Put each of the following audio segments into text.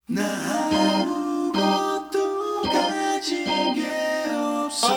나 아무것도 가진 게 없어.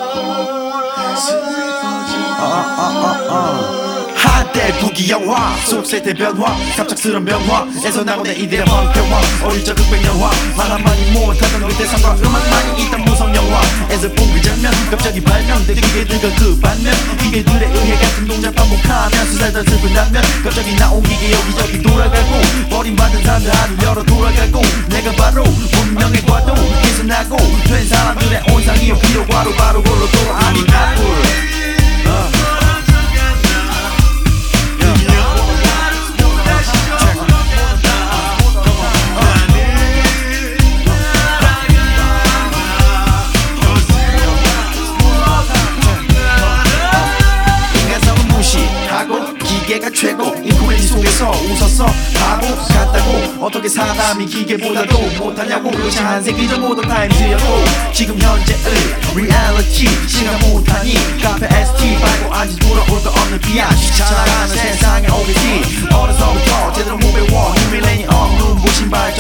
한때 부귀영화 속 세대 변화 갑작스런 변화에서 나오는 이들의 황폐화 어릴 적 흑백 영화 말 한마디 못하던 그때 상과 음악만이 있던 무성 영화에서 본 그 장면 갑자기 발명된 기계들과 그 반면 기계들에 의해 같은 동작 반복하며 수살던 슬픈 단면 갑자기 나온 기계 여기저기 돌아가고 버림받은 사람들 하루 열어 돌아가고 내가 바로 운명의 과도 계산하고 된 사람들의 온상이요 비료과로 바로 골로 돌아가니 나불 기계가 최고 인코메디 속에서 웃었어 바보 같다고 어떻게 사람이 기계보다도 못하냐고 그것이 한 세기 전 모던 타임즈였고 지금 현재의 리얼리티 시간 못하니 카페 ST 밟고 앉아 돌아올 거 없는 비아치 살아가는 세상에 오겠지 어려서부터 제대로 못 배워 뉴 밀레니엄 눈부신 발전